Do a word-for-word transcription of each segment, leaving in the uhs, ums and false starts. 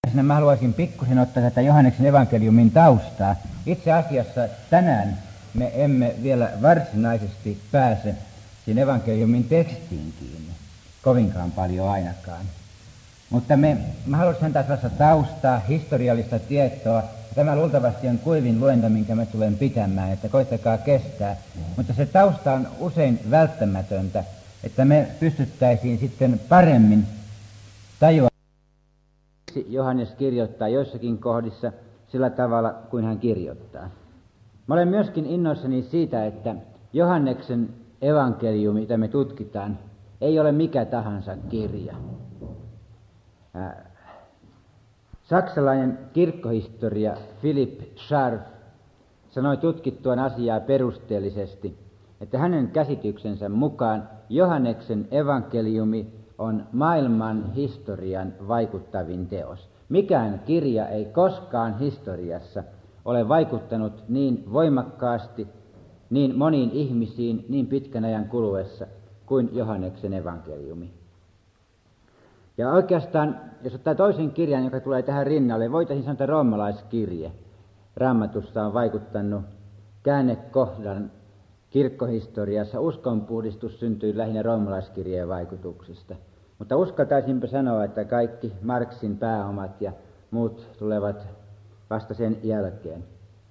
Mä haluaisin pikkusen ottaa tätä Johanneksen evankeliumin taustaa. Itse asiassa tänään me emme vielä varsinaisesti pääse siinä evankeliumin tekstiin kiinni, kovinkaan paljon ainakaan. Mutta me, mä haluaisin antaa sellaista taustaa, historiallista tietoa. Tämä luultavasti on kuivin luento, minkä mä tulen pitämään, että koittakaa kestää. Mutta se tausta on usein välttämätöntä, että me pystyttäisiin sitten paremmin tajua. Johannes kirjoittaa joissakin kohdissa sillä tavalla, kuin hän kirjoittaa. Mä olen myöskin innoissani siitä, että Johanneksen evankeliumi, mitä me tutkitaan, ei ole mikä tahansa kirja. Äh, saksalainen kirkkohistoria Philipp Scharf sanoi tutkittuaan asiaa perusteellisesti, että hänen käsityksensä mukaan Johanneksen evankeliumi on maailman historian vaikuttavin teos. Mikään kirja ei koskaan historiassa ole vaikuttanut niin voimakkaasti, niin moniin ihmisiin, niin pitkän ajan kuluessa kuin Johanneksen evankeliumi. Ja oikeastaan, jos ottaa toisen kirjan, joka tulee tähän rinnalle, voitaisiin sanoa, että roomalaiskirje Raamatusta on vaikuttanut käännekohdan kirkkohistoriassa. Uskonpuhdistus syntyi lähinnä roomalaiskirjeen vaikutuksista. Mutta uskaltaisinpä sanoa, että kaikki Marxin pääomat ja muut tulevat vasta sen jälkeen.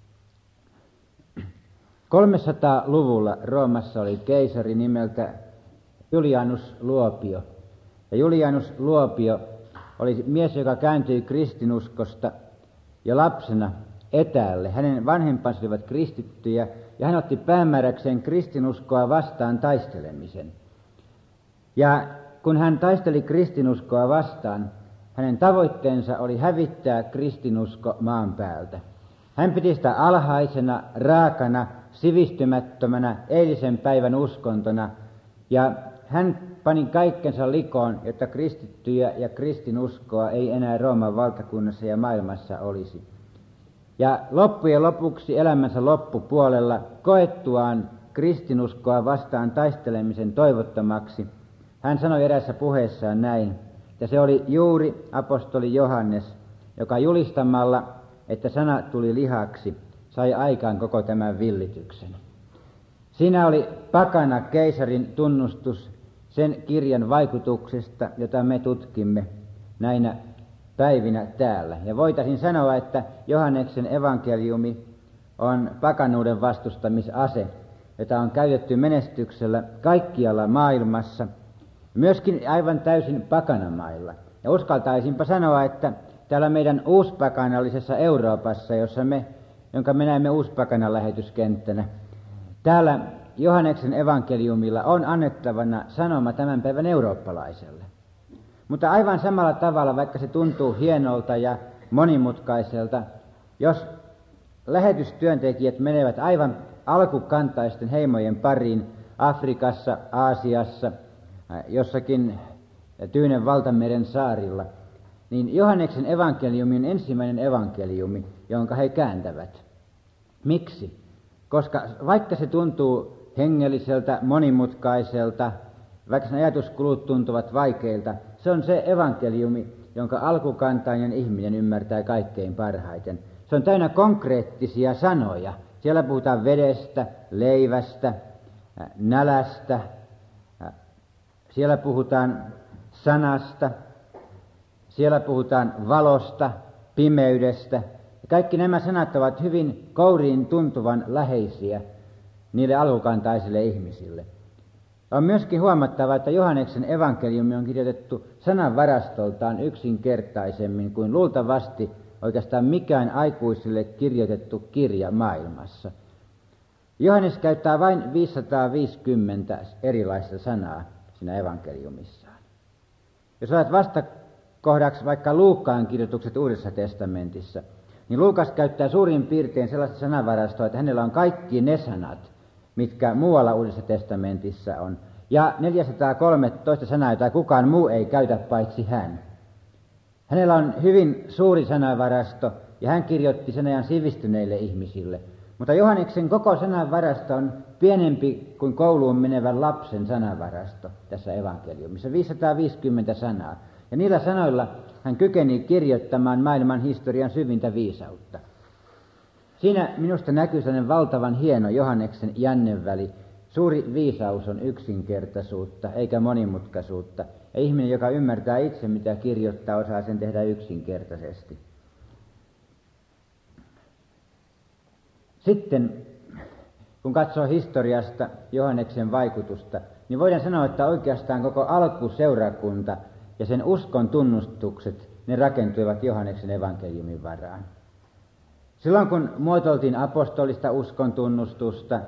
kolmesataaluvulla Roomassa oli keisari nimeltä Julianus Luopio. Ja Julianus Luopio oli mies, joka kääntyi kristinuskosta jo lapsena etäälle. Hänen vanhempansa olivat kristittyjä ja hän otti päämääräkseen kristinuskoa vastaan taistelemisen. Ja kun hän taisteli kristinuskoa vastaan, hänen tavoitteensa oli hävittää kristinusko maan päältä. Hän piti sitä alhaisena, raakana, sivistymättömänä, eilisen päivän uskontona, ja hän pani kaikkensa likoon, jotta kristittyjä ja kristinuskoa ei enää Rooman valtakunnassa ja maailmassa olisi. Ja loppujen lopuksi elämänsä loppupuolella koettuaan kristinuskoa vastaan taistelemisen toivottomaksi, hän sanoi eräässä puheessaan näin, että se oli juuri apostoli Johannes, joka julistamalla, että sana tuli lihaksi, sai aikaan koko tämän villityksen. Siinä oli pakana keisarin tunnustus sen kirjan vaikutuksesta, jota me tutkimme näinä päivinä täällä. Ja voitaisiin sanoa, että Johanneksen evankeliumi on pakanuuden vastustamisase, jota on käytetty menestyksellä kaikkialla maailmassa, myöskin aivan täysin pakanamailla. Ja uskaltaisinpa sanoa, että täällä meidän uuspakanallisessa Euroopassa, jossa me, jonka me näemme uuspakanan lähetyskenttänä, täällä Johanneksen evankeliumilla on annettavana sanoma tämän päivän eurooppalaiselle. Mutta aivan samalla tavalla, vaikka se tuntuu hienolta ja monimutkaiselta, jos lähetystyöntekijät menevät aivan alkukantaisten heimojen pariin Afrikassa, Aasiassa, jossakin Tyynen valtameren saarilla, niin Johanneksen evankeliumi on ensimmäinen evankeliumi, jonka he kääntävät. Miksi? Koska vaikka se tuntuu hengelliseltä, monimutkaiselta, vaikka sen ajatuskulut tuntuvat vaikeilta, se on se evankeliumi, jonka alkukantainen ihminen ymmärtää kaikkein parhaiten. Se on täynnä konkreettisia sanoja. Siellä puhutaan vedestä, leivästä, nälästä, siellä puhutaan sanasta, siellä puhutaan valosta, pimeydestä. Kaikki nämä sanat ovat hyvin kouriin tuntuvan läheisiä niille alkukantaisille ihmisille. On myöskin huomattava, että Johanneksen evankeliumi on kirjoitettu sananvarastoltaan yksinkertaisemmin kuin luultavasti oikeastaan mikään aikuisille kirjoitettu kirja maailmassa. Johannes käyttää vain viisisataaviisikymmentä erilaista sanaa siinä evankeliumissaan. Jos olet vastakohdaksi vaikka Luukkaan kirjoitukset Uudessa testamentissa, niin Luukas käyttää suurin piirtein sellaista sanavarastoa, että hänellä on kaikki ne sanat, mitkä muualla Uudessa testamentissa on. Ja neljäsataakolmetoista sanaa, jota kukaan muu ei käytä paitsi hän. Hänellä on hyvin suuri sanavarasto, ja hän kirjoitti sen ajan sivistyneille ihmisille. Mutta Johanneksen koko sanavarasto on pienempi kuin kouluun menevän lapsen sanavarasto tässä evankeliumissa, viisisataaviisikymmentä sanaa. Ja niillä sanoilla hän kykeni kirjoittamaan maailman historian syvintä viisautta. Siinä minusta näkyy sellainen valtavan hieno Johanneksen jänneväli. Suuri viisaus on yksinkertaisuutta eikä monimutkaisuutta. Ja ihminen, joka ymmärtää itse mitä kirjoittaa, osaa sen tehdä yksinkertaisesti. Sitten kun katsoo historiasta Johanneksen vaikutusta, niin voidaan sanoa, että oikeastaan koko alkuseurakunta ja sen uskon tunnustukset, ne rakentuivat Johanneksen evankeliumin varaan. Silloin kun muotoiltiin apostolista uskon tunnustusta,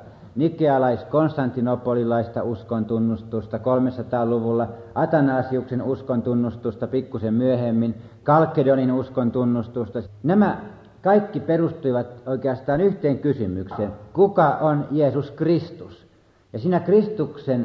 nikealais-konstantinopolilaista uskon tunnustusta kolmesataaluvulla, Atanasiuksen uskon tunnustusta pikkusen myöhemmin, Kalkedonin uskon tunnustusta, nämä kaikki perustuivat oikeastaan yhteen kysymykseen: kuka on Jeesus Kristus? Ja siinä Kristuksen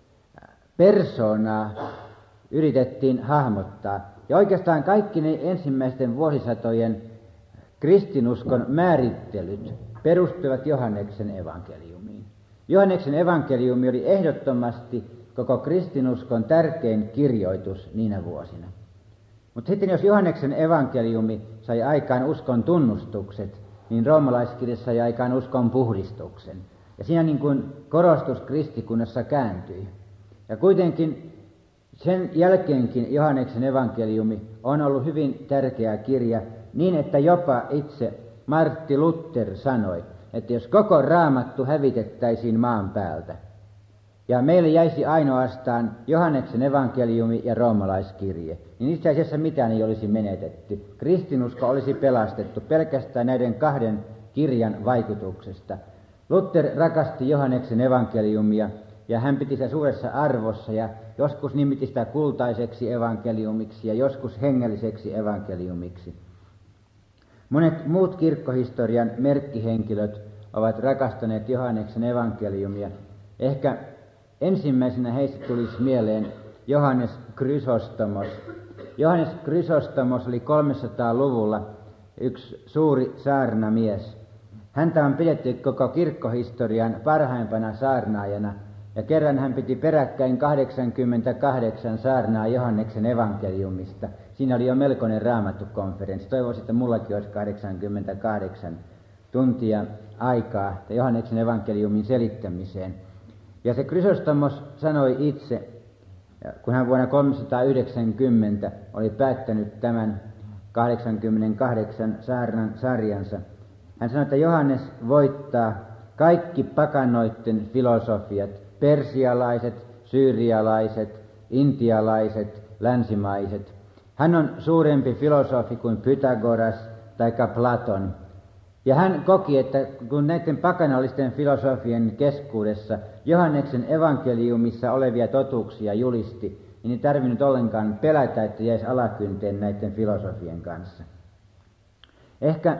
persoonaa yritettiin hahmottaa. Ja oikeastaan kaikki ne ensimmäisten vuosisatojen kristinuskon määrittelyt perustuivat Johanneksen evankeliumiin. Johanneksen evankeliumi oli ehdottomasti koko kristinuskon tärkein kirjoitus niinä vuosina. Mutta sitten jos Johanneksen evankeliumi sai aikaan uskon tunnustukset, niin roomalaiskirja sai aikaan uskon puhdistuksen. Ja siinä niin kuin korostus kristikunnassa kääntyi. Ja kuitenkin sen jälkeenkin Johanneksen evankeliumi on ollut hyvin tärkeä kirja, niin että jopa itse Martti Luther sanoi, että jos koko Raamattu hävitettäisiin maan päältä, ja meille jäisi ainoastaan Johanneksen evankeliumi ja roomalaiskirje, niin itse asiassa mitään ei olisi menetetty. Kristinusko olisi pelastettu pelkästään näiden kahden kirjan vaikutuksesta. Luther rakasti Johanneksen evankeliumia, ja hän piti sitä suuressa arvossa, ja joskus nimitti sitä kultaiseksi evankeliumiksi ja joskus hengelliseksi evankeliumiksi. Monet muut kirkkohistorian merkkihenkilöt ovat rakastaneet Johanneksen evankeliumia. Ehkä ensimmäisenä heistä tulisi mieleen Johannes Chrysostomos. Johannes Chrysostomos oli kolmesataaluvulla yksi suuri saarnamies. Häntä on pidetty koko kirkkohistorian parhaimpana saarnaajana, ja kerran hän piti peräkkäin kahdeksankymmentäkahdeksan saarnaa Johanneksen evankeliumista. Siinä oli jo melkoinen raamattukonferenssi. Toivoisin, että mullakin olisi kahdeksankymmentäkahdeksan tuntia aikaa Johanneksen evankeliumin selittämiseen. Ja se Chrysostomos sanoi itse, kun hän vuonna kolmesataayhdeksänkymmentä oli päättänyt tämän kahdeksankymmentäkahdeksan saarnan sarjansa, hän sanoi, että Johannes voittaa kaikki pakanoitten filosofiat, persialaiset, syyrialaiset, intialaiset, länsimaiset. Hän on suurempi filosofi kuin Pythagoras tai Platon. Ja hän koki, että kun näiden pakanallisten filosofien keskuudessa Johanneksen evankeliumissa olevia totuuksia julisti, niin ei tarvinnut ollenkaan pelätä, että jäisi alakynteen näiden filosofien kanssa. Ehkä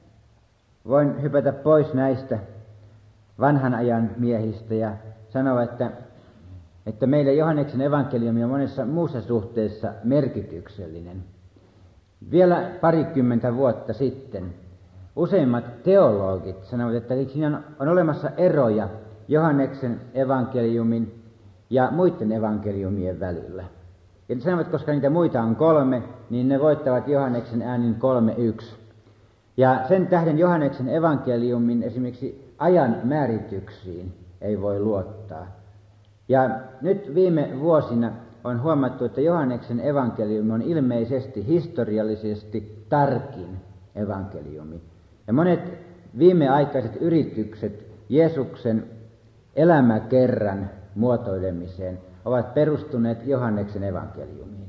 voin hypätä pois näistä vanhan ajan miehistä ja sanoa, että, että meille Johanneksen evankeliumi on monessa muussa suhteessa merkityksellinen. Vielä parikymmentä vuotta sitten useimmat teologit sanovat, että siinä on, on olemassa eroja Johanneksen evankeliumin ja muiden evankeliumien välillä. Eli sanovat, että koska niitä muita on kolme, niin ne voittavat Johanneksen äänin kolme yksi. Ja sen tähden Johanneksen evankeliumin esimerkiksi ajan määrityksiin ei voi luottaa. Ja nyt viime vuosina on huomattu, että Johanneksen evankeliumi on ilmeisesti historiallisesti tarkin evankeliumi. Ja monet viimeaikaiset yritykset Jeesuksen elämäkerran muotoilemiseen ovat perustuneet Johanneksen evankeliumiin.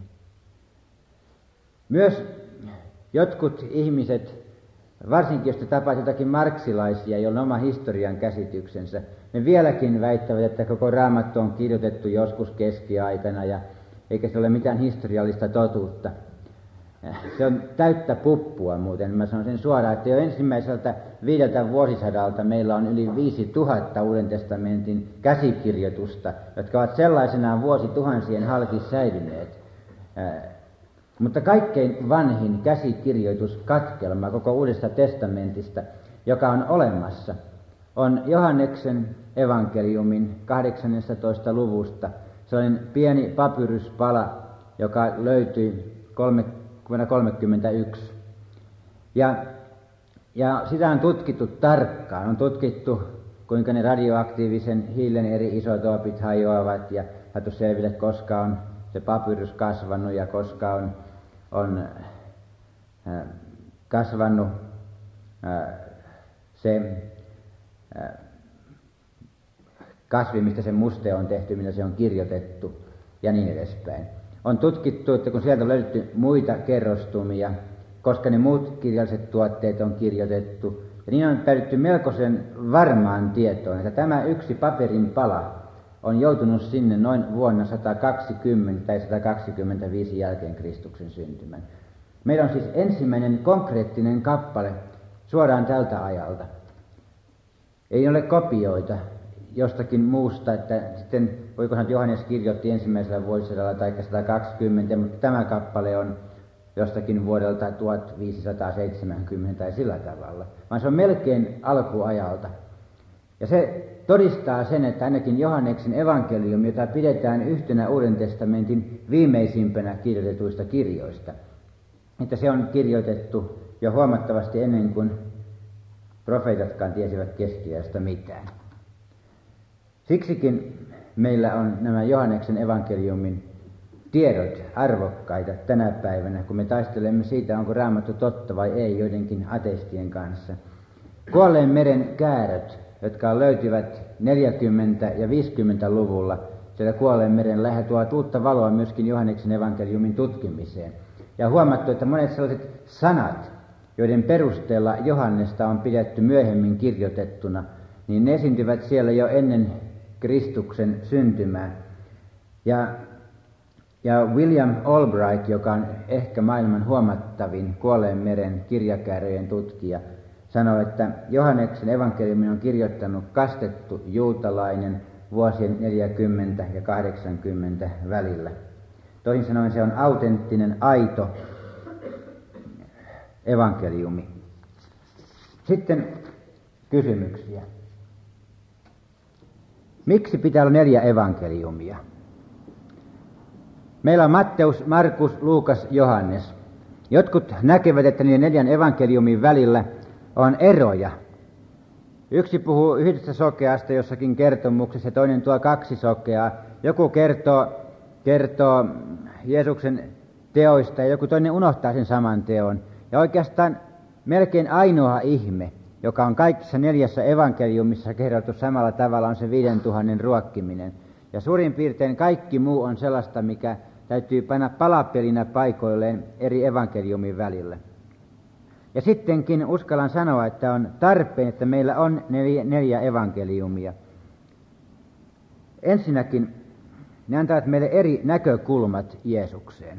Myös jotkut ihmiset, varsinkin jos te tapaat jotakin marksilaisia, joilla on oma historian käsityksensä, ne vieläkin väittävät, että koko Raamattu on kirjoitettu joskus keskiaikana ja eikä se ole mitään historiallista totuutta. Se on täyttä puppua muuten. Mä sanon sen suoraan, että jo ensimmäiseltä viideltä vuosisadalta meillä on yli viisi tuhatta Uuden testamentin käsikirjoitusta, jotka ovat sellaisenaan vuosituhansien halki säilyneet. Mutta kaikkein vanhin käsikirjoituskatkelma koko Uudesta testamentista, joka on olemassa, on Johanneksen evankeliumin kahdeksannestatoista luvusta. Se on pieni papyruspala, joka löytyi vuonna kolmekymmentäyksi. Ja, ja sitä on tutkittu tarkkaan. On tutkittu, kuinka ne radioaktiivisen hiilen eri isotoopit hajoavat ja saatu selville, koska on se papyrus kasvanut ja koska on, on äh, kasvanut äh, se äh, kasvi, mistä se muste on tehty, millä se on kirjoitettu ja niin edespäin. On tutkittu, että kun sieltä on löydetty muita kerrostumia, koska ne muut kirjalliset tuotteet on kirjoitettu, ja niin on päädytty melkoisen varmaan tietoon, että tämä yksi paperin pala on joutunut sinne noin vuonna sata kaksikymmentä tai sata kaksikymmentäviisi jälkeen Kristuksen syntymän. Meillä on siis ensimmäinen konkreettinen kappale suoraan tältä ajalta. Ei ole kopioita jostakin muusta, että sitten voikohan Johannes kirjoitti ensimmäisellä vuosisadalla tai sata kaksikymmentä, mutta tämä kappale on jostakin vuodelta tuhatviisisataaseitsemänkymmentä tai sillä tavalla, vaan se on melkein alkuajalta. Ja se todistaa sen, että ainakin Johanneksen evankeliumi, jota pidetään yhtenä Uuden testamentin viimeisimpänä kirjoitetuista kirjoista, että se on kirjoitettu jo huomattavasti ennen kuin profeetatkaan tiesivät keskiajasta mitään. Siksikin meillä on nämä Johanneksen evankeliumin tiedot arvokkaita tänä päivänä, kun me taistelemme siitä, onko Raamattu totta vai ei joidenkin ateistien kanssa. Kuolleen meren kääröt, jotka löytyvät neljäkymmentä- ja viisikymmentäluvulla sieltä Kuolleen meren lähe, tuovat uutta valoa myöskin Johanneksen evankeliumin tutkimiseen. Ja on huomattu, että monet sellaiset sanat, joiden perusteella Johannesta on pidetty myöhemmin kirjoitettuna, niin ne esiintyvät siellä jo ennen Kristuksen syntymää. Ja, ja William Albright, joka on ehkä maailman huomattavin Kuolleen meren kirjakääröjen tutkija, sanoi, että Johanneksen evankeliumin on kirjoittanut kastettu juutalainen vuosien neljäkymmentä ja kahdeksankymmentä välillä. Toisin sanoen se on autenttinen, aito evankeliumi. Sitten kysymyksiä. Miksi pitää olla neljä evankeliumia? Meillä on Matteus, Markus, Luukas, Johannes. Jotkut näkevät, että niiden neljän evankeliumin välillä on eroja. Yksi puhuu yhdestä sokeasta jossakin kertomuksessa ja toinen tuo kaksi sokeaa. Joku kertoo, kertoo Jeesuksen teoista ja joku toinen unohtaa sen saman teon. Ja oikeastaan melkein ainoa ihme, joka on kaikissa neljässä evankeliumissa kerrottu samalla tavalla, on se viiden tuhannen ruokkiminen. Ja suurin piirtein kaikki muu on sellaista, mikä täytyy panna palapelinä paikoilleen eri evankeliumin välillä. Ja sittenkin uskallan sanoa, että on tarpeen, että meillä on neljä, neljä evankeliumia. Ensinnäkin ne antavat meille eri näkökulmat Jeesukseen.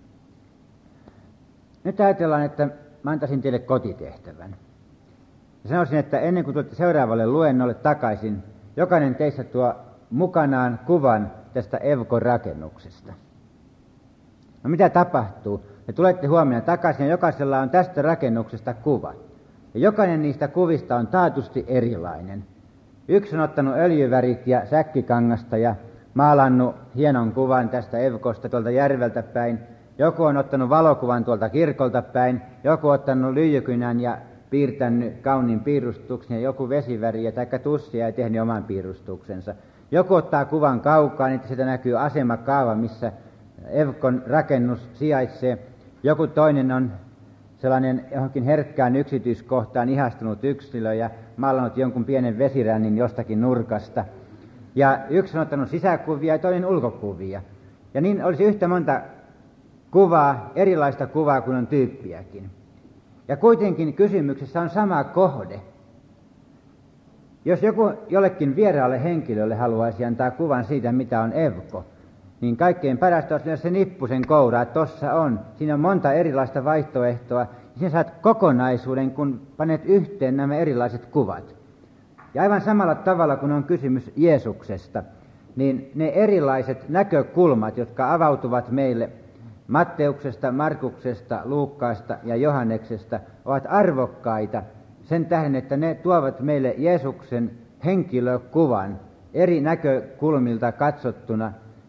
Nyt ajatellaan, että mä antaisin teille kotitehtävän. Ja sanoisin, että ennen kuin tulette seuraavalle luennolle takaisin, jokainen teistä tuo mukanaan kuvan tästä Evko-rakennuksesta. No mitä tapahtuu? Me tulette huomenna takaisin ja jokaisella on tästä rakennuksesta kuva. Ja jokainen niistä kuvista on taatusti erilainen. Yksi on ottanut öljyvärit ja säkkikangasta ja maalannut hienon kuvan tästä Evkosta tuolta järveltä päin. Joku on ottanut valokuvan tuolta kirkolta päin. Joku on ottanut lyijykynän ja piirtänyt kauniin piirustuksen ja joku vesiväriä tai tussia ja tehnyt oman piirustuksensa. Joku ottaa kuvan kaukaa, niin siitä näkyy asemakaava, missä Evkon rakennus sijaitsee. Joku toinen on sellainen johonkin herkkään yksityiskohtaan ihastunut yksilö ja maalannut jonkun pienen vesirännin jostakin nurkasta. Ja yksi on ottanut sisäkuvia ja toinen ulkokuvia. Ja niin olisi yhtä monta kuvaa, erilaista kuvaa kuin on tyyppiäkin. Ja kuitenkin kysymyksessä on sama kohde. Jos joku jollekin vieraalle henkilölle haluaisi antaa kuvan siitä, mitä on Evko, niin kaikkein parasta olisi se nippusen kouraa, että tossa on. Siinä on monta erilaista vaihtoehtoa. Siinä saat kokonaisuuden, kun panet yhteen nämä erilaiset kuvat. Ja aivan samalla tavalla, kun on kysymys Jeesuksesta, niin ne erilaiset näkökulmat, jotka avautuvat meille Matteuksesta, Markuksesta, Luukkaasta ja Johanneksesta, ovat arvokkaita sen tähden, että ne tuovat meille Jeesuksen henkilökuvan eri näkökulmilta katsottuna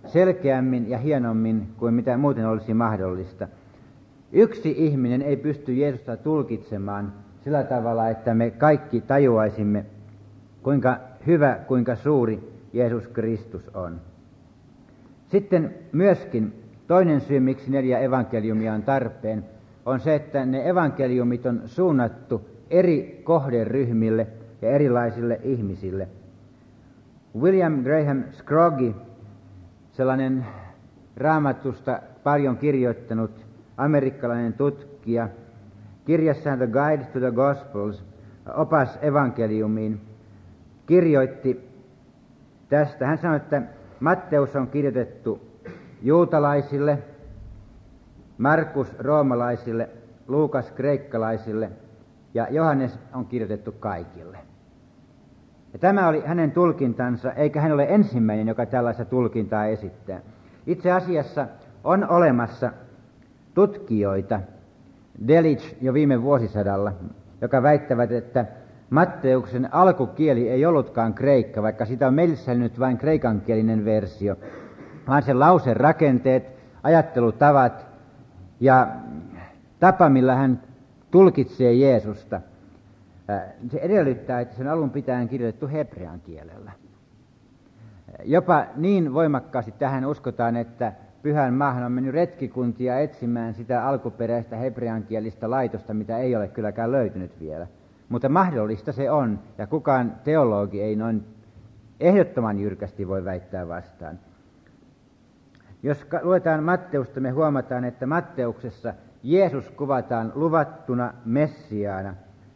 selkeämmin ja hienommin kuin mitä muuten olisi mahdollista. Yksi ihminen ei pysty Jeesusta tulkitsemaan sillä tavalla, että me kaikki tajuaisimme, kuinka hyvä, kuinka suuri Jeesus Kristus on. Sitten myöskin toinen syy, miksi neljä evankeliumia on tarpeen, on se, että ne evankeliumit on suunnattu eri kohderyhmille ja erilaisille ihmisille. William Graham Scroggie, sellainen Raamatusta paljon kirjoittanut amerikkalainen tutkija, kirjassaan The Guide to the Gospels, opas evankeliumiin, kirjoitti tästä. Hän sanoi, että Matteus on kirjoitettu juutalaisille, Markus roomalaisille, Luukas kreikkalaisille ja Johannes on kirjoitettu kaikille. Ja tämä oli hänen tulkintansa, eikä hän ole ensimmäinen, joka tällaista tulkintaa esittää. Itse asiassa on olemassa tutkijoita, Delitzsch jo viime vuosisadalla, joka väittävät, että Matteuksen alkukieli ei ollutkaan kreikka, vaikka sitä on meille säilynyt vain kreikankielinen versio, vaan sen lausen rakenteet, ajattelutavat ja tapa, millä hän tulkitsee Jeesusta. Se edellyttää, että sen alun pitäen kirjoitettu hebrean kielellä. Jopa niin voimakkaasti tähän uskotaan, että Pyhän maahan on mennyt retkikuntia etsimään sitä alkuperäistä hebreankielistä laitosta, mitä ei ole kylläkään löytynyt vielä. Mutta mahdollista se on, ja kukaan teologi ei noin ehdottoman jyrkästi voi väittää vastaan. Jos luetaan Matteusta, me huomataan, että Matteuksessa Jeesus kuvataan luvattuna Messiaana,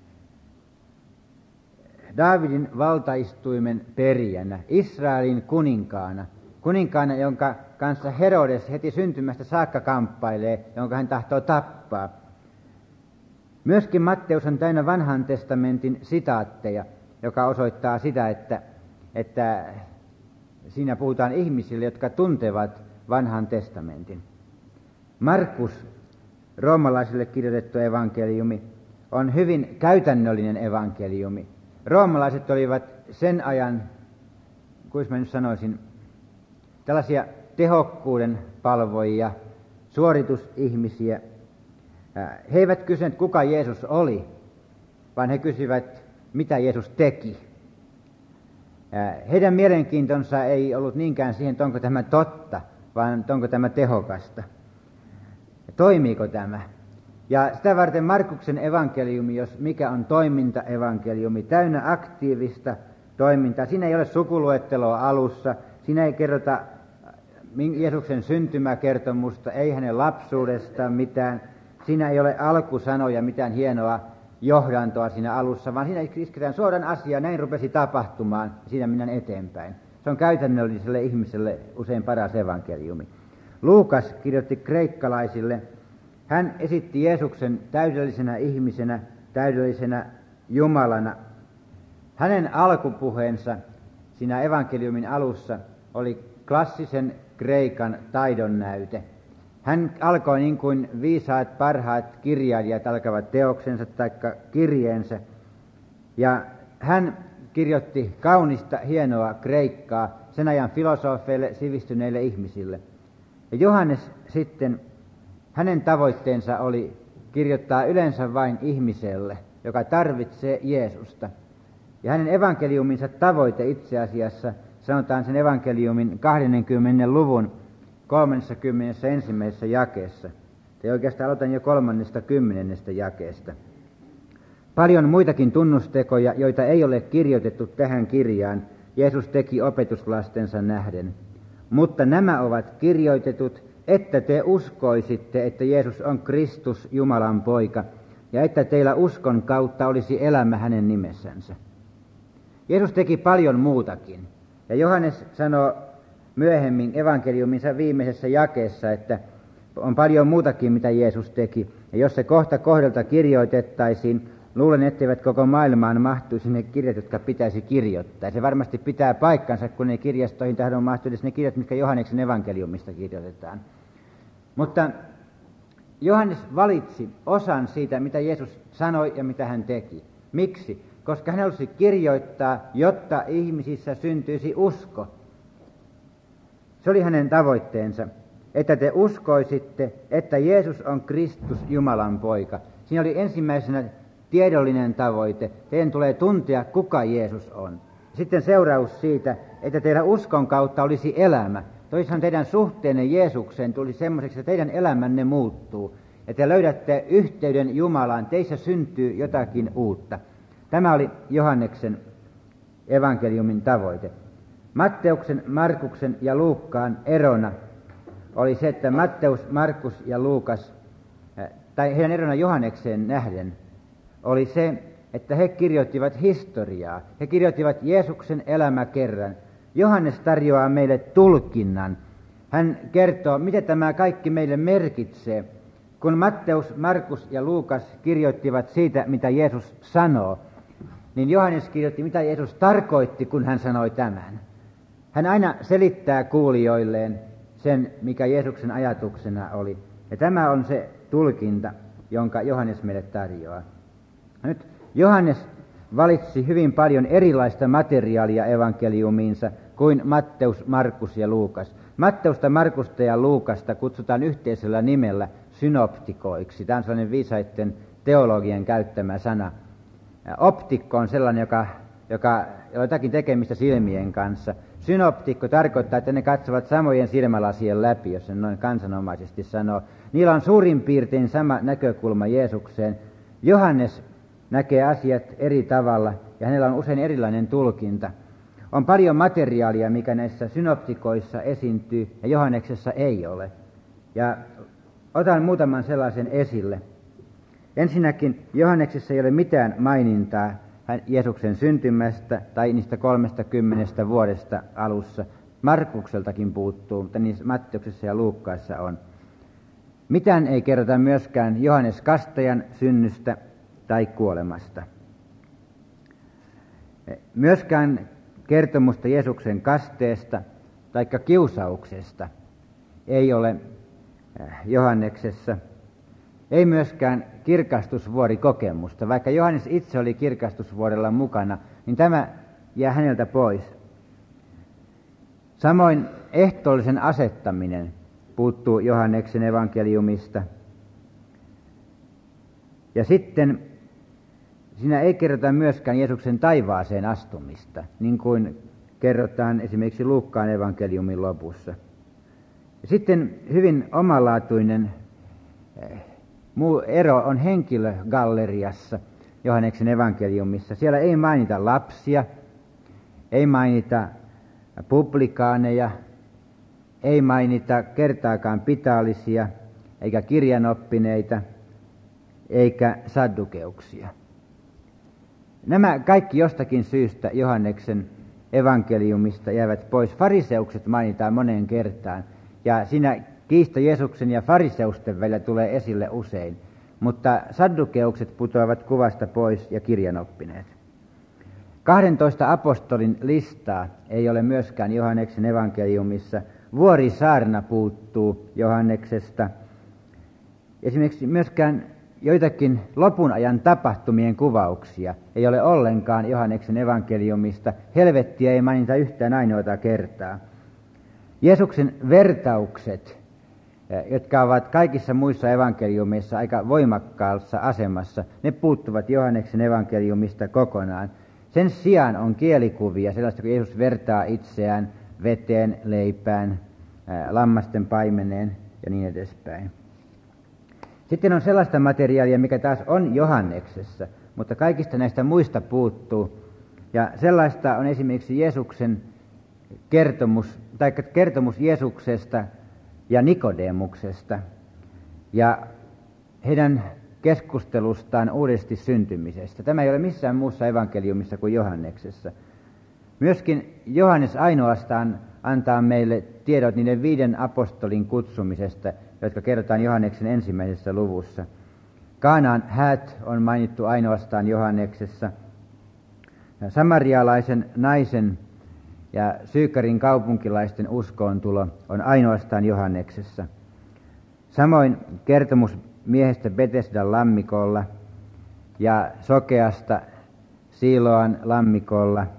Daavidin valtaistuimen perijänä, Israelin kuninkaana, kuninkaana, jonka kanssa Herodes heti syntymästä saakka kamppailee, jonka hän tahtoo tappaa. Myöskin Matteus on täynnä vanhan testamentin sitaatteja, joka osoittaa sitä, että, että siinä puhutaan ihmisille, jotka tuntevat vanhan testamentin. Markus, roomalaisille kirjoitettu evankeliumi, on hyvin käytännöllinen evankeliumi. Roomalaiset olivat sen ajan, kuinka mä nyt sanoisin, tällaisia tehokkuuden palvojia, suoritusihmisiä. He eivät kysyneet, kuka Jeesus oli, vaan he kysyivät, mitä Jeesus teki. Heidän mielenkiintonsa ei ollut niinkään siihen, että onko tämä totta, vaan onko tämä tehokasta. Toimiiko tämä? Ja sitä varten Markuksen evankeliumi, jos mikä on toimintaevankeliumi, täynnä aktiivista toimintaa. Siinä ei ole sukuluetteloa alussa, siinä ei kerrota Jeesuksen syntymäkertomusta, ei hänen lapsuudestaan mitään. Siinä ei ole alkusanoja, mitään hienoa johdantoa siinä alussa, vaan siinä isketään suoraan asiaa, näin rupesi tapahtumaan, ja siinä mennään eteenpäin. Se on käytännölliselle ihmiselle usein paras evankeliumi. Luukas kirjoitti kreikkalaisille, hän esitti Jeesuksen täydellisenä ihmisenä, täydellisenä Jumalana. Hänen alkupuheensa siinä evankeliumin alussa oli klassisen kreikan taidon näyte. Hän alkoi niin kuin viisaat, parhaat kirjailijat alkavat teoksensa tai kirjeensä. Ja hän kirjoitti kaunista, hienoa kreikkaa sen ajan filosofeille, sivistyneille ihmisille. Ja Johannes sitten, hänen tavoitteensa oli kirjoittaa yleensä vain ihmiselle, joka tarvitsee Jeesusta. Ja hänen evankeliuminsa tavoite itse asiassa, sanotaan sen evankeliumin kahdenkymmenen luvun kolmannessakymmenessä ensimmäisessä jakeessa. Ja oikeastaan aloitan jo kolmannesta kymmenennestä jakeesta. Paljon muitakin tunnustekoja, joita ei ole kirjoitettu tähän kirjaan, Jeesus teki opetuslastensa nähden. Mutta nämä ovat kirjoitetut, että te uskoisitte, että Jeesus on Kristus, Jumalan poika, ja että teillä uskon kautta olisi elämä hänen nimessänsä. Jeesus teki paljon muutakin. Ja Johannes sanoo myöhemmin evankeliuminsa viimeisessä jakeessa, että on paljon muutakin, mitä Jeesus teki. Ja jos se kohta kohdalta kirjoitettaisiin, luulen, etteivät koko maailmaan mahtuisi ne kirjat, jotka pitäisi kirjoittaa. Ja se varmasti pitää paikkansa, kun ne kirjastoihin tahdon mahtuu edes ne kirjat, mitkä Johanneksen evankeliumista kirjoitetaan. Mutta Johannes valitsi osan siitä, mitä Jeesus sanoi ja mitä hän teki. Miksi? Koska hän halusi kirjoittaa, jotta ihmisissä syntyisi usko. Se oli hänen tavoitteensa, että te uskoisitte, että Jeesus on Kristus, Jumalan poika. Siinä oli ensimmäisenä tiedollinen tavoite. Teidän tulee tuntea, kuka Jeesus on. Sitten seuraus siitä, että teidän uskon kautta olisi elämä. Toisaalta teidän suhteenne Jeesukseen tuli semmoiseksi, että teidän elämänne muuttuu. Että te löydätte yhteyden Jumalaan, teissä syntyy jotakin uutta. Tämä oli Johanneksen evankeliumin tavoite. Matteuksen, Markuksen ja Luukkaan erona oli se, että Matteus, Markus ja Luukas, tai heidän erona Johannekseen nähden, oli se, että he kirjoittivat historiaa. He kirjoittivat Jeesuksen elämäkerran. Johannes tarjoaa meille tulkinnan. Hän kertoo, mitä tämä kaikki meille merkitsee. Kun Matteus, Markus ja Luukas kirjoittivat siitä, mitä Jeesus sanoo, niin Johannes kirjoitti, mitä Jeesus tarkoitti, kun hän sanoi tämän. Hän aina selittää kuulijoilleen sen, mikä Jeesuksen ajatuksena oli. Ja tämä on se tulkinta, jonka Johannes meille tarjoaa. Nyt Johannes valitsi hyvin paljon erilaista materiaalia evankeliumiinsa kuin Matteus, Markus ja Luukas. Matteusta, Markusta ja Luukasta kutsutaan yhteisellä nimellä synoptikoiksi. Tämä on sellainen viisaiden teologien käyttämä sana. Optikko on sellainen, joka, joka on jotakin tekemistä silmien kanssa. Synoptikko tarkoittaa, että ne katsovat samojen silmälasien läpi, jos sen noin kansanomaisesti sanoo. Niillä on suurin piirtein sama näkökulma Jeesukseen. Johannes näkee asiat eri tavalla ja hänellä on usein erilainen tulkinta. On paljon materiaalia, mikä näissä synoptikoissa esiintyy ja Johanneksessa ei ole. Ja otan muutaman sellaisen esille. Ensinnäkin Johanneksessa ei ole mitään mainintaa Jeesuksen syntymästä tai niistä kolmesta kymmenestä vuodesta alussa. Markukseltakin puuttuu, mutta niissä Matteuksessa ja Luukkaassa on. Mitään ei kerrota myöskään Johannes Kastajan synnystä tai kuolemasta. Myöskään kertomusta Jeesuksen kasteesta tai kiusauksesta ei ole Johanneksessa. Ei myöskään kirkastusvuorikokemusta. Vaikka Johannes itse oli kirkastusvuorella mukana, niin tämä jää häneltä pois. Samoin ehtoollisen asettaminen puuttuu Johanneksen evankeliumista. Ja sitten siinä ei kerrota myöskään Jeesuksen taivaaseen astumista, niin kuin kerrotaan esimerkiksi Luukkaan evankeliumin lopussa. Ja sitten hyvin omanlaatuinen muu ero on henkilögalleriassa Johanneksen evankeliumissa. Siellä ei mainita lapsia, ei mainita publikaaneja, ei mainita kertaakaan pitaalisia, eikä kirjanoppineita, eikä saddukeuksia. Nämä kaikki jostakin syystä Johanneksen evankeliumista jäävät pois. Fariseukset mainitaan moneen kertaan, ja siinä kiista Jeesuksen ja fariseusten välillä tulee esille usein, mutta saddukeukset putoavat kuvasta pois ja kirjanoppineet. kahdentoista apostolin listaa ei ole myöskään Johanneksen evankeliumissa. Vuorisaarna puuttuu Johanneksesta. Esimerkiksi myöskään joitakin lopun ajan tapahtumien kuvauksia ei ole ollenkaan Johanneksen evankeliumista. Helvettiä ei mainita yhtään ainoata kertaa. Jeesuksen vertaukset, jotka ovat kaikissa muissa evankeliumeissa aika voimakkaassa asemassa, ne puuttuvat Johanneksen evankeliumista kokonaan. Sen sijaan on kielikuvia, sellaista kun Jeesus vertaa itseään veteen, leipään, lammasten paimeneen ja niin edespäin. Sitten on sellaista materiaalia, mikä taas on Johanneksessa, mutta kaikista näistä muista puuttuu. Ja sellaista on esimerkiksi Jeesuksen kertomus, tai kertomus Jeesuksesta ja Nikodemuksesta ja heidän keskustelustaan uudesti syntymisestä. Tämä ei ole missään muussa evankeliumissa kuin Johanneksessa. Myöskin Johannes ainoastaan antaa meille tiedot niiden viiden apostolin kutsumisesta, jotka kerrotaan Johanneksen ensimmäisessä luvussa. Kaanaan häät on mainittu ainoastaan Johanneksessa. Samarialaisen naisen ja Syykarin kaupunkilaisten uskoontulo on ainoastaan Johanneksessa. Samoin kertomus miehestä Betesdan lammikolla ja sokeasta Siiloan lammikolla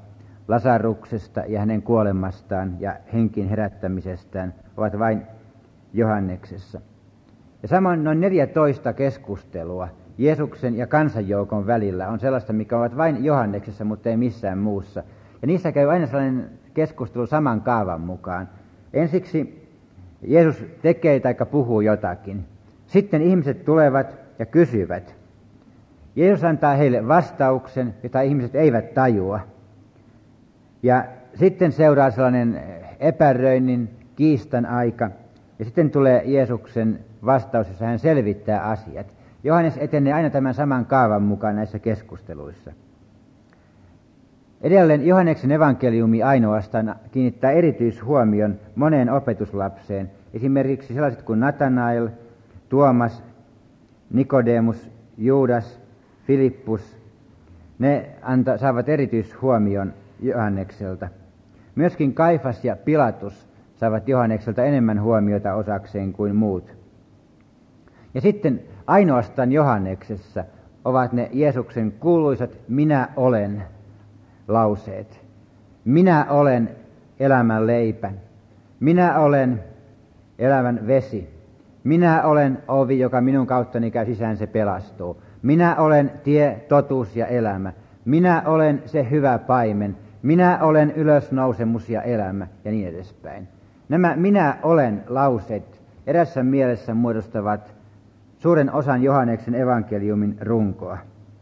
Lasaruksesta ja hänen kuolemastaan ja henkin herättämisestään ovat vain Johanneksessa. Ja samoin noin neljätoista keskustelua Jeesuksen ja kansanjoukon välillä on sellaista, mikä ovat vain Johanneksessa, mutta ei missään muussa. Ja niissä käy aina sellainen keskustelu saman kaavan mukaan. Ensiksi Jeesus tekee tai puhuu jotakin. Sitten ihmiset tulevat ja kysyvät. Jeesus antaa heille vastauksen, jota ihmiset eivät tajua. Ja sitten seuraa sellainen epäröinnin, kiistan aika. Ja sitten tulee Jeesuksen vastaus, jossa hän selvittää asiat. Johannes etenee aina tämän saman kaavan mukaan näissä keskusteluissa. Edelleen Johanneksen evankeliumi ainoastaan kiinnittää erityishuomion moneen opetuslapseen. Esimerkiksi sellaiset kuin Natanael, Tuomas, Nikodemus, Juudas, Filippus. Ne anta, saavat erityishuomion Johannekselta. Myöskin Kaifas ja Pilatus saavat Johannekselta enemmän huomiota osakseen kuin muut. Ja sitten ainoastaan Johanneksessa ovat ne Jeesuksen kuuluisat minä olen lauseet. Minä olen elämän leipä. Minä olen elämän vesi. Minä olen ovi, joka minun kauttani käy sisään, se pelastuu. Minä olen tie, totuus ja elämä. Minä olen se hyvä paimen. Minä olen ylösnousemus ja elämä ja niin edespäin. Nämä minä olen lauseet erässä mielessä muodostavat suuren osan Johanneksen evankeliumin runkoa.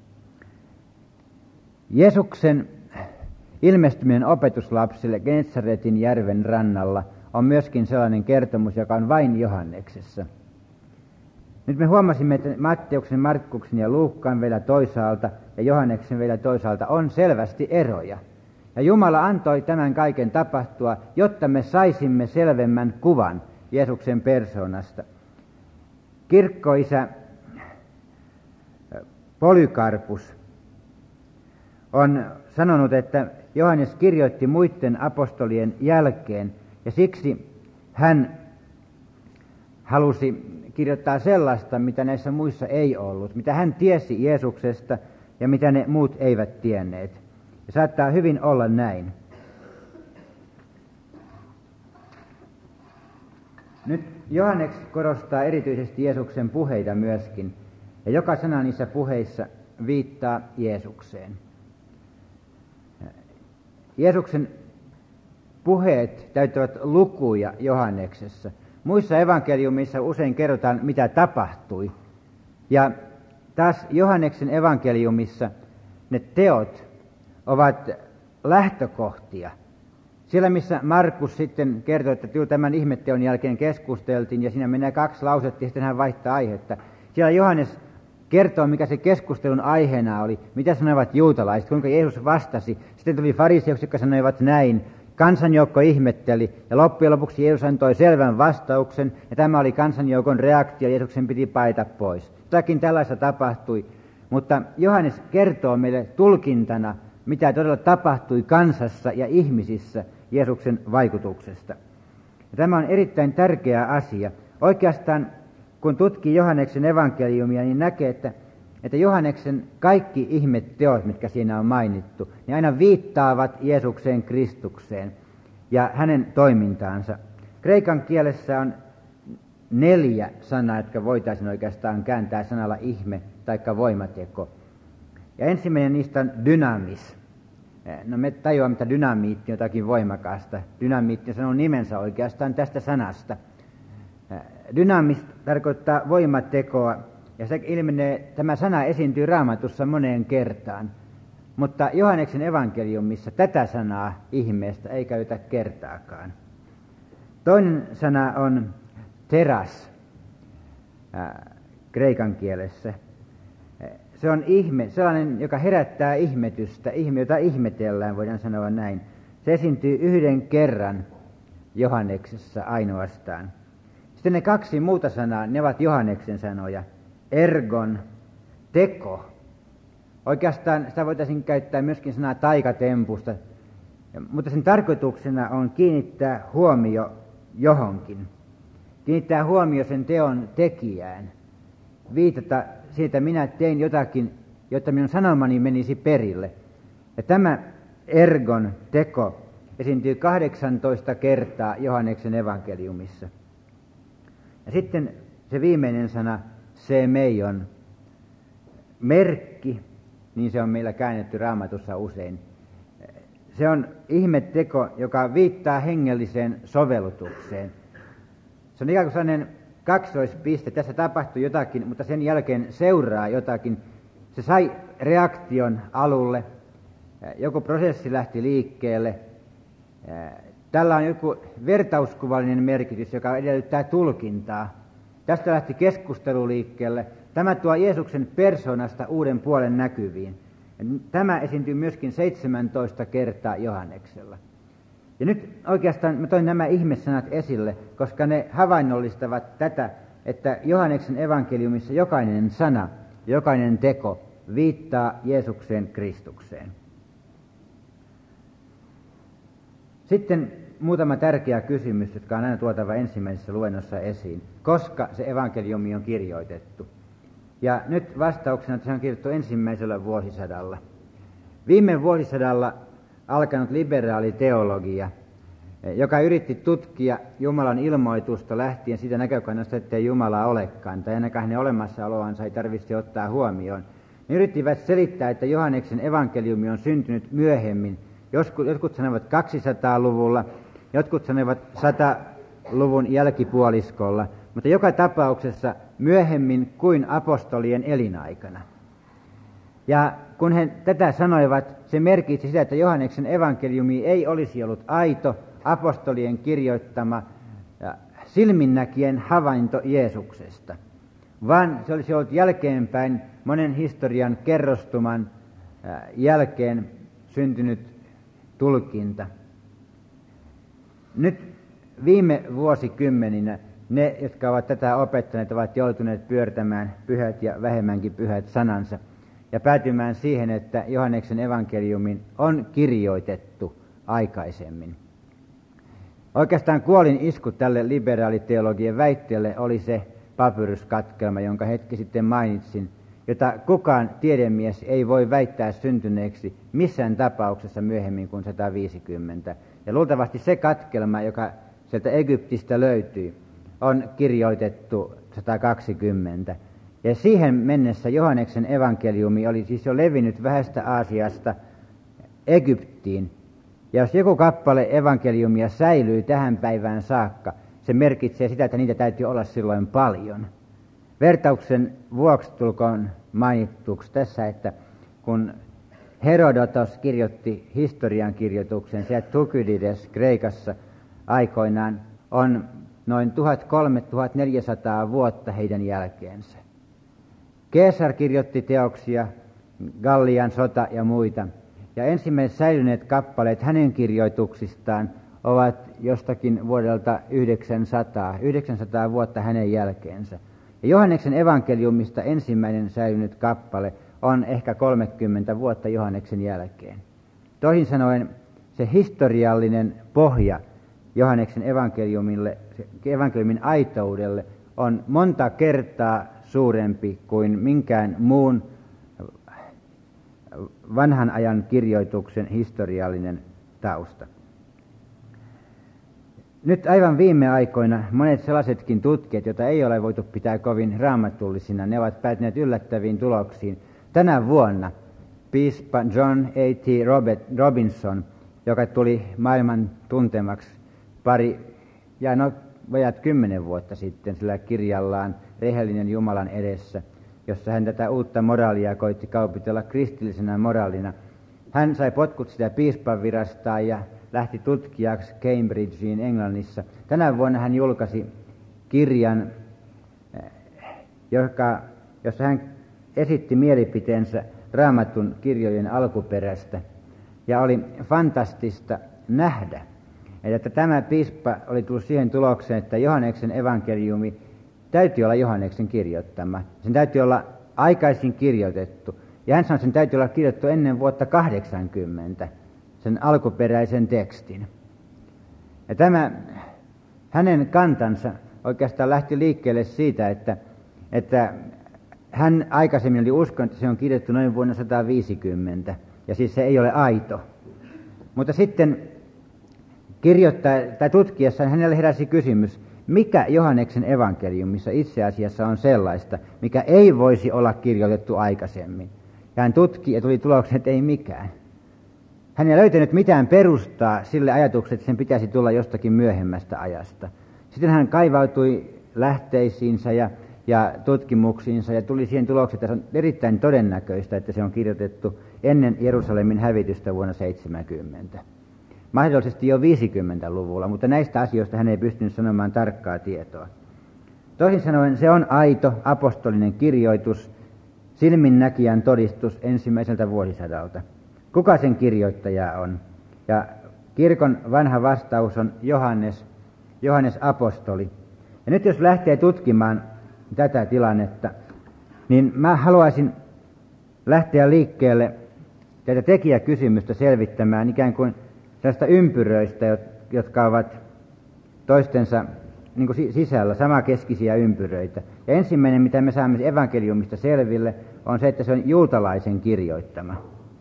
Jeesuksen ilmestyminen opetuslapsille Gensaretin järven rannalla on myöskin sellainen kertomus, joka on vain Johanneksessa. Nyt me huomasimme, että Matteuksen, Markkuksen ja Luukkaan vielä toisaalta ja Johanneksen vielä toisaalta on selvästi eroja. Ja Jumala antoi tämän kaiken tapahtua, jotta me saisimme selvemmän kuvan Jeesuksen persoonasta. Kirkkoisä Polykarpus on sanonut, että Johannes kirjoitti muiden apostolien jälkeen, ja siksi hän halusi kirjoittaa sellaista, mitä näissä muissa ei ollut, mitä hän tiesi Jeesuksesta ja mitä ne muut eivät tienneet. Ja saattaa hyvin olla näin. Nyt Johannes korostaa erityisesti Jeesuksen puheita myöskin, ja joka sana niissä puheissa viittaa Jeesukseen. Jeesuksen puheet täyttävät lukuja Johanneksessa. Muissa evankeliumissa usein kerrotaan, mitä tapahtui. Ja taas Johanneksen evankeliumissa ne teot ovat lähtökohtia. Siellä, missä Markus sitten kertoo, että tämän ihmetteon jälkeen keskusteltiin, ja siinä menee kaksi lausetta, ja sitten hän vaihtaa aihetta. Siellä Johannes kertoo, mikä se keskustelun aiheena oli, mitä sanoivat juutalaiset, kuinka Jeesus vastasi. Sitten tuli fariseukset, jotka sanoivat näin. Kansanjoukko ihmetteli, ja loppujen lopuksi Jeesus antoi selvän vastauksen, ja tämä oli kansanjoukon reaktio, Jeesuksen piti paeta pois. Jotakin tällaista tapahtui, mutta Johannes kertoo meille tulkintana, mitä todella tapahtui kansassa ja ihmisissä Jeesuksen vaikutuksesta. Ja tämä on erittäin tärkeä asia. Oikeastaan, kun tutkii Johanneksen evankeliumia, niin näkee, että, että Johanneksen kaikki ihmetteot, mitkä siinä on mainittu, niin aina viittaavat Jeesukseen Kristukseen ja hänen toimintaansa. Kreikan kielessä on neljä sanaa, jotka voitaisiin oikeastaan kääntää sanalla ihme tai voimateko. Ja ensimmäinen niistä on dynamis. No me tajuamme, että dynamiitti on jotakin voimakasta. Dynamiitti sanoo nimensä oikeastaan tästä sanasta. Dynamis tarkoittaa voimatekoa, ja se ilmenee, tämä sana esiintyy Raamatussa moneen kertaan. Mutta Johanneksen evankeliumissa tätä sanaa ihmeestä ei käytä kertaakaan. Toinen sana on teras äh, kreikan kielessä. Se on ihme, sellainen, joka herättää ihmetystä, ihme, jota ihmetellään, voidaan sanoa näin. Se esiintyy yhden kerran Johanneksessa ainoastaan. Sitten ne kaksi muuta sanaa, ne ovat Johanneksen sanoja. Ergon, teko. Oikeastaan sitä voitaisiin käyttää myöskin sanaa taikatempusta, mutta sen tarkoituksena on kiinnittää huomio johonkin. Kiinnittää huomio sen teon tekijään. Viitata siitä, minä tein jotakin, jotta minun sanomani menisi perille. Ja tämä ergon, teko, esiintyy kahdeksantoista kertaa Johanneksen evankeliumissa. Ja sitten se viimeinen sana, semeion, merkki, niin se on meillä käännetty Raamatussa usein. Se on ihmeteko, joka viittaa hengelliseen sovellutukseen. Se on ikään kuin sellainen kaksoispiste. Tässä tapahtui jotakin, mutta sen jälkeen seuraa jotakin. Se sai reaktion alulle. Joku prosessi lähti liikkeelle. Tällä on joku vertauskuvallinen merkitys, joka edellyttää tulkintaa. Tästä lähti keskustelu liikkeelle. Tämä tuo Jeesuksen persoonasta uuden puolen näkyviin. Tämä esiintyy myöskin seitsemäntoista kertaa Johanneksella. Ja nyt oikeastaan mä toin nämä ihmesanat esille, koska ne havainnollistavat tätä, että Johanneksen evankeliumissa jokainen sana, jokainen teko viittaa Jeesukseen Kristukseen. Sitten muutama tärkeä kysymys, jotka on aina tuotava ensimmäisessä luennossa esiin. Koska se evankeliumi on kirjoitettu? Ja nyt vastauksena, että se on kirjoitettu ensimmäisellä vuosisadalla. Viime vuosisadalla alkanut liberaali teologia, joka yritti tutkia Jumalan ilmoitusta lähtien siitä näkökannasta, ettei Jumalaa olekaan, tai ainakaan hänen olemassaoloansa ei tarvitse ottaa huomioon. Ne yrittivät selittää, että Johanneksen evankeliumi on syntynyt myöhemmin. Jotkut, jotkut sanovat kaksisataaluvulla, jotkut sanovat sataluvun jälkipuoliskolla, mutta joka tapauksessa myöhemmin kuin apostolien elinaikana. Ja kun he tätä sanoivat, se merkitsi sitä, että Johanneksen evankeliumi ei olisi ollut aito, apostolien kirjoittama, silminnäkien havainto Jeesuksesta, vaan se olisi ollut jälkeenpäin monen historian kerrostuman jälkeen syntynyt tulkinta. Nyt viime vuosikymmeninä ne, jotka ovat tätä opettaneet, ovat joutuneet pyörtämään pyhät ja vähemmänkin pyhät sanansa ja päätymään siihen, että Johanneksen evankeliumin on kirjoitettu aikaisemmin. Oikeastaan kuolin isku tälle liberaaliteologien väitteelle oli se papyruskatkelma, jonka hetki sitten mainitsin, jota kukaan tiedemies ei voi väittää syntyneeksi missään tapauksessa myöhemmin kuin sata viisikymmentä. Ja luultavasti se katkelma, joka sieltä Egyptistä löytyy, on kirjoitettu sata kaksikymmentä. Ja siihen mennessä Johanneksen evankeliumi oli siis jo levinnyt Vähästä Aasiasta Egyptiin. Ja jos joku kappale evankeliumia säilyy tähän päivään saakka, se merkitsee sitä, että niitä täytyy olla silloin paljon. Vertauksen vuoksi tulkoon mainittuksi tässä, että kun Herodotos kirjoitti historian kirjoituksen, se Thukydides Kreikassa aikoinaan on noin tuhatkolmesataa neljäsataa vuotta heidän jälkeensä. Caesar kirjoitti teoksia, Gallian sota ja muita. Ja ensimmäiset säilyneet kappaleet hänen kirjoituksistaan ovat jostakin vuodelta yhdeksänsataa, yhdeksänsataa vuotta hänen jälkeensä. Ja Johanneksen evankeliumista ensimmäinen säilynyt kappale on ehkä kolmekymmentä vuotta Johanneksen jälkeen. Toisin sanoen se historiallinen pohja Johanneksen evankeliumille, evankeliumin aitoudelle on monta kertaa suurempi kuin minkään muun vanhan ajan kirjoituksen historiallinen tausta. Nyt aivan viime aikoina monet sellaisetkin tutkijat, joita ei ole voitu pitää kovin raamatullisina, ne ovat päätyneet yllättäviin tuloksiin. Tänä vuonna piispa John A T Robinson, joka tuli maailman tuntemaksi pari ja no vajat kymmenen vuotta sitten sillä kirjallaan Rehellinen Jumalan edessä, jossa hän tätä uutta moraalia koitti kaupitella kristillisenä moraalina. Hän sai potkut sitä piispan virastaan ja lähti tutkijaksi Cambridgeen Englannissa. Tänä vuonna hän julkaisi kirjan, joka, jossa hän esitti mielipiteensä Raamatun kirjojen alkuperästä. Ja oli fantastista nähdä, että tämä piispa oli tullut siihen tulokseen, että Johanneksen evankeliumi täytyy olla Johanneksen kirjoittama. Sen täytyy olla aikaisin kirjoitettu. Ja hän sanoi, että sen täytyy olla kirjoitettu ennen vuotta kahdeksankymmentä, sen alkuperäisen tekstin. Ja tämä hänen kantansa oikeastaan lähti liikkeelle siitä, että, että hän aikaisemmin oli uskonut, että se on kirjoitettu noin vuonna sata viisikymmentä, ja siis se ei ole aito. Mutta sitten kirjoittaa, tai tutkiessaan hänelle heräsi kysymys, mikä Johanneksen evankeliumissa itse asiassa on sellaista, mikä ei voisi olla kirjoitettu aikaisemmin. Ja hän tutki ja tuli tulokseen, että ei mikään. Hän ei löytänyt mitään perustaa sille ajatukselle, että sen pitäisi tulla jostakin myöhemmästä ajasta. Sitten hän kaivautui lähteisiinsä ja, ja tutkimuksiinsa ja tuli siihen tulokseen, että se on erittäin todennäköistä, että se on kirjoitettu ennen Jerusalemin hävitystä vuonna seitsemänkymmentä. Mahdollisesti jo viisikymmentäluvulla, mutta näistä asioista hän ei pystynyt sanomaan tarkkaa tietoa. Toisin sanoen se on aito apostolinen kirjoitus, silminnäkijän todistus ensimmäiseltä vuosisadalta. Kuka sen kirjoittaja on? Ja kirkon vanha vastaus on Johannes, Johannes apostoli. Ja nyt jos lähtee tutkimaan tätä tilannetta, niin mä haluaisin lähteä liikkeelle tätä tekijäkysymystä selvittämään ikään kuin sellaista ympyröistä, jotka ovat toistensa niin kuin sisällä, samakeskisiä ympyröitä. Ja ensimmäinen, mitä me saamme evankeliumista selville, on se, että se on juutalaisen kirjoittama.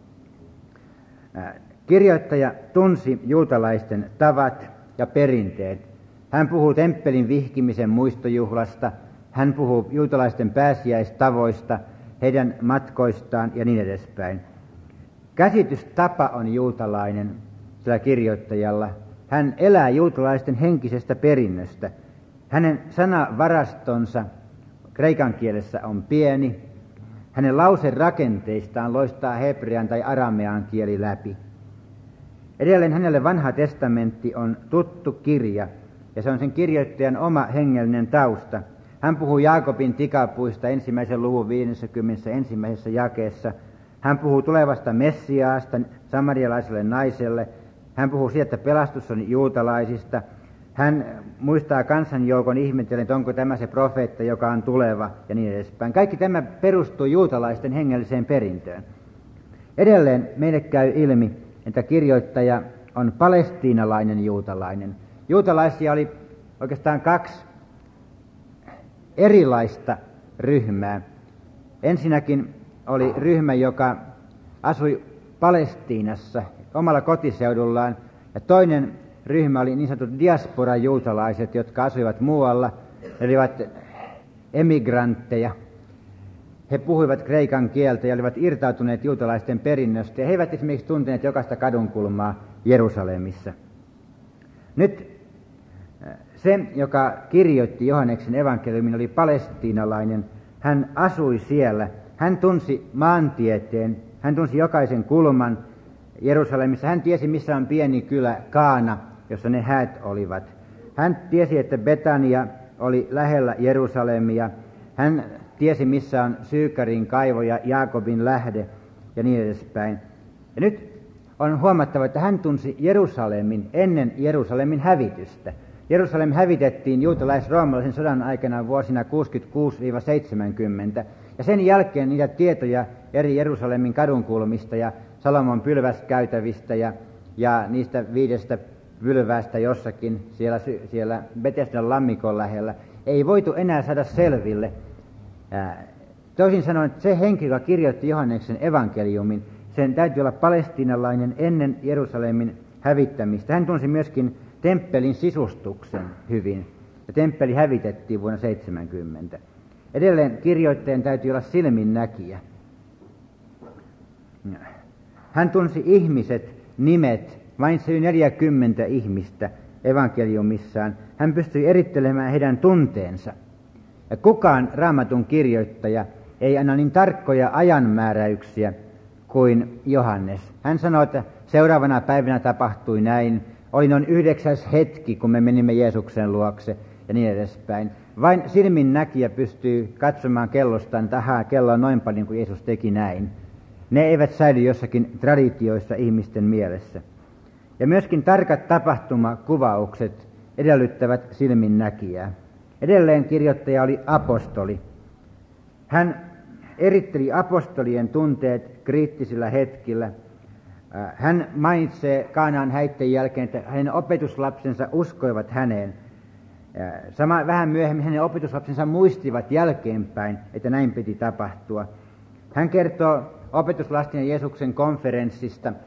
Kirjoittaja tunsi juutalaisten tavat ja perinteet. Hän puhuu temppelin vihkimisen muistojuhlasta, hän puhuu juutalaisten pääsiäistavoista, heidän matkoistaan ja niin edespäin. Käsitystapa on juutalainen sillä kirjoittajalla. Hän elää juutalaisten henkisestä perinnöstä. Hänen sanavarastonsa kreikan kielessä on pieni. Hänen lauserakenteistaan loistaa hebrean tai aramean kieli läpi. Edelleen hänelle vanha testamentti on tuttu kirja, ja se on sen kirjoittajan oma hengellinen tausta. Hän puhuu Jaakobin tikapuista ensimmäisen luvun viideskymmenes ensimmäisessä jakeessa. Hän puhuu tulevasta Messiaasta samarialaiselle naiselle. Hän puhuu siitä, että pelastus on juutalaisista. Hän muistaa kansanjoukon ihmetellen, että onko tämä se profeetta, joka on tuleva, ja niin edespäin. Kaikki tämä perustuu juutalaisten hengelliseen perintöön. Edelleen meille käy ilmi, että kirjoittaja on palestiinalainen juutalainen. Juutalaisia oli oikeastaan kaksi erilaista ryhmää. Ensinnäkin oli ryhmä, joka asui Palestiinassa omalla kotiseudullaan, ja toinen ryhmä oli niin sanotut diaspora-juutalaiset, jotka asuivat muualla. He olivat emigrantteja. He puhuivat kreikan kieltä ja olivat irtautuneet juutalaisten perinnöstä, ja he eivät esimerkiksi tunteneet jokaista kadunkulmaa Jerusalemissa. Nyt se, joka kirjoitti Johanneksen evankeliumin, oli palestiinalainen. Hän asui siellä. Hän tunsi maantieteen, hän tunsi jokaisen kulman Jerusalemissa. Hän tiesi, missä on pieni kylä Kaana, jossa ne häät olivat. Hän tiesi, että Betania oli lähellä Jerusalemia. Hän tiesi, missä on Syykarin kaivo ja Jaakobin lähde ja niin edespäin. Ja nyt on huomattava, että hän tunsi Jerusalemin ennen Jerusalemin hävitystä. Jerusalem hävitettiin juutalais-roomalaisen sodan aikana vuosina kuusikymmentäkuusi seitsemänkymmentä. Ja sen jälkeen niitä tietoja eri Jerusalemin kadunkulmista ja Salomon pylväskäytävistä ja, ja niistä viidestä pylvästä jossakin siellä, siellä Betesdan lammikon lähellä ei voitu enää saada selville. Ää, toisin sanoen, se henkilö, joka kirjoitti Johanneksen evankeliumin, sen täytyy olla palestiinalainen ennen Jerusalemin hävittämistä. Hän tunsi myöskin temppelin sisustuksen hyvin, ja temppeli hävitettiin vuonna seitsemänkymmentä. Edelleen kirjoittajan täytyy olla silminnäkijä. Hän tunsi ihmiset, nimet, vain se neljäkymmentä ihmistä evankeliumissaan. Hän pystyi erittelemään heidän tunteensa. Ja kukaan Raamatun kirjoittaja ei anna niin tarkkoja ajanmääräyksiä kuin Johannes. Hän sanoi, että seuraavana päivänä tapahtui näin. Oli noin yhdeksäs hetki, kun me menimme Jeesuksen luokse ja niin edespäin. Vain silminnäkijä pystyy katsomaan kellostaan, että ahaa, kello on noin paljon, kun Jeesus teki näin. Ne eivät säily jossakin traditioissa ihmisten mielessä. Ja myöskin tarkat tapahtumakuvaukset edellyttävät silminnäkijää. Edelleen kirjoittaja oli apostoli. Hän eritteli apostolien tunteet kriittisillä hetkillä. Hän mainitsee Kaanaan häitteen jälkeen, että hänen opetuslapsensa uskoivat häneen. Sama, vähän myöhemmin hänen opetuslapsensa muistivat jälkeenpäin, että näin piti tapahtua. Hän kertoo opetuslasten ja Jeesuksen konferenssista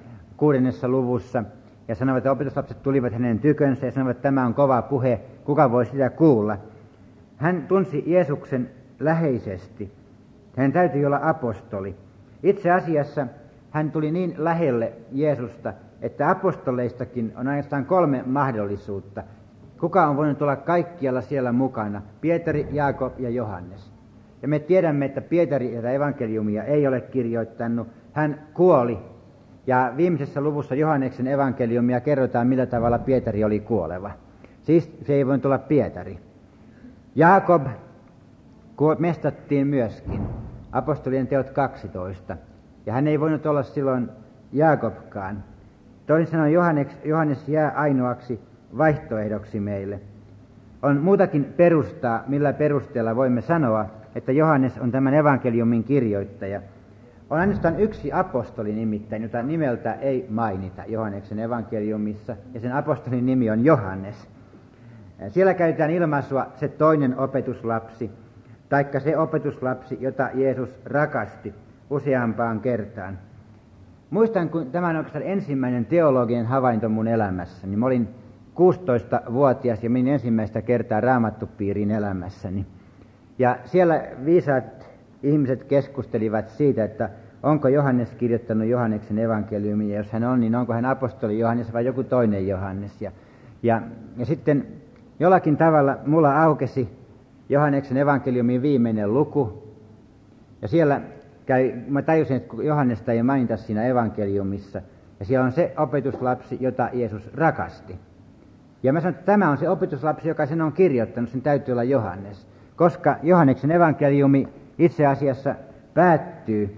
kuudennessa luvussa ja sanovat, että opetuslapset tulivat hänen tykönsä ja sanovat, että tämä on kova puhe, kuka voi sitä kuulla. Hän tunsi Jeesuksen läheisesti. Hän täytyi olla apostoli. Itse asiassa hän tuli niin lähelle Jeesusta, että apostoleistakin on ainoastaan kolme mahdollisuutta. Kuka on voinut olla kaikkialla siellä mukana? Pietari, Jaakob ja Johannes. Ja me tiedämme, että Pietari tätä evankeliumia ei ole kirjoittanut. Hän kuoli. Ja viimeisessä luvussa Johanneksen evankeliumia kerrotaan, millä tavalla Pietari oli kuoleva. Siis se ei voinut olla Pietari. Jaakob mestattiin myöskin. Apostolien teot kaksitoista. Ja hän ei voinut olla silloin Jaakobkaan. Toisin sanoen Johannes, Johannes jää ainoaksi vaihtoehdoksi meille. On muutakin perustaa, millä perusteella voimme sanoa, että Johannes on tämän evankeliumin kirjoittaja. On ainoastaan yksi apostoli nimittäin, jota nimeltä ei mainita Johanneksen evankeliumissa, ja sen apostolin nimi on Johannes. Siellä käytetään ilmaisua se toinen opetuslapsi, taikka se opetuslapsi, jota Jeesus rakasti useampaan kertaan. Muistan, kun tämä on oikeastaan ensimmäinen teologinen havainto mun elämässäni. Mä olin kuusitoistavuotias ja menin ensimmäistä kertaa raamattupiiriin elämässäni. Ja siellä viisaat ihmiset keskustelivat siitä, että onko Johannes kirjoittanut Johanneksen evankeliumin, ja jos hän on, niin onko hän apostoli Johannes vai joku toinen Johannes. Ja, ja, ja sitten jollakin tavalla mulla aukesi Johanneksen evankeliumin viimeinen luku, ja siellä käy, mä tajusin, että Johannesta ei mainita siinä evankeliumissa, ja siellä on se opetuslapsi, jota Jeesus rakasti. Ja mä sanoin, että tämä on se opetuslapsi, joka sen on kirjoittanut, sen täytyy olla Johannes, koska Johanneksen evankeliumi itse asiassa päättyy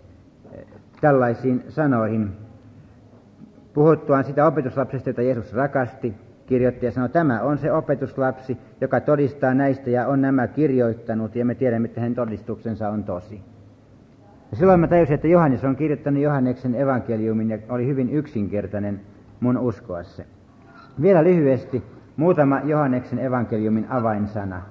tällaisiin sanoihin. Puhuttuaan sitä opetuslapsesta, jota Jeesus rakasti, kirjoittaja sanoi, tämä on se opetuslapsi, joka todistaa näistä ja on nämä kirjoittanut, ja me tiedämme, että hänen todistuksensa on tosi. Ja silloin mä tajusin, että Johannes on kirjoittanut Johanneksen evankeliumin, ja oli hyvin yksinkertainen mun uskoa se. Vielä lyhyesti muutama Johanneksen evankeliumin avainsana.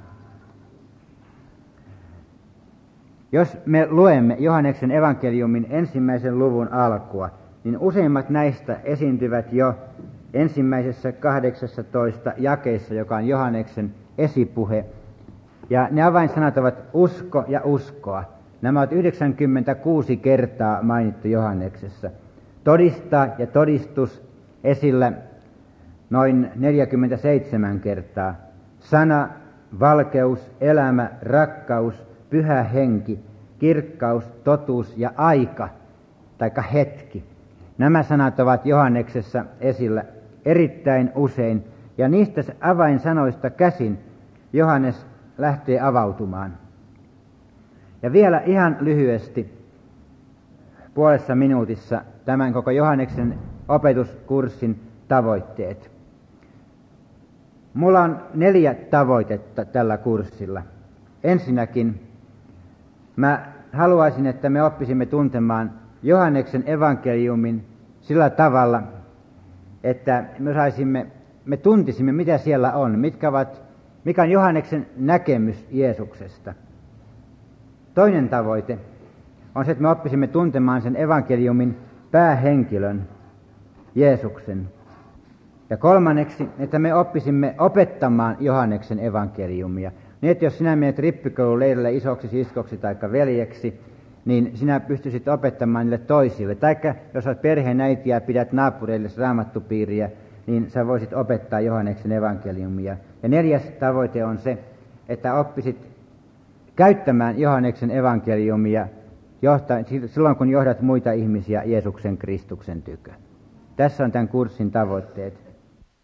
Jos me luemme Johanneksen evankeliumin ensimmäisen luvun alkua, niin useimmat näistä esiintyvät jo ensimmäisessä kahdeksastatoista jakeessa, joka on Johanneksen esipuhe. Ja ne avainsanat ovat usko ja uskoa. Nämä ovat yhdeksänkymmentäkuusi kertaa mainittu Johanneksessa. Todistaa ja todistus esillä noin neljäkymmentäseitsemän kertaa. Sana, valkeus, elämä, rakkaus, pyhä henki, kirkkaus, totuus ja aika, taikka hetki. Nämä sanat ovat Johanneksessa esillä erittäin usein, ja niistä avainsanoista käsin Johannes lähtee avautumaan. Ja vielä ihan lyhyesti, puolessa minuutissa, tämän koko Johanneksen opetuskurssin tavoitteet. Mulla on neljä tavoitetta tällä kurssilla. Ensinnäkin mä haluaisin, että me oppisimme tuntemaan Johanneksen evankeliumin sillä tavalla, että me saisimme, me tuntisimme, mitä siellä on, mitkä ovat, mikä on Johanneksen näkemys Jeesuksesta. Toinen tavoite on se, että me oppisimme tuntemaan sen evankeliumin päähenkilön, Jeesuksen. Ja kolmanneksi, että me oppisimme opettamaan Johanneksen evankeliumia. Niin, että jos sinä menet rippikoululeirille isoksi siskoksi tai veljeksi, niin sinä pystyisit opettamaan niille toisille. Taikka jos olet perheenäiti ja pidät naapureille raamattupiiriä, niin sä voisit opettaa Johanneksen evankeliumia. Ja neljäs tavoite on se, että oppisit käyttämään Johanneksen evankeliumia johtaa, silloin, kun johdat muita ihmisiä Jeesuksen Kristuksen tykö. Tässä on tämän kurssin tavoitteet.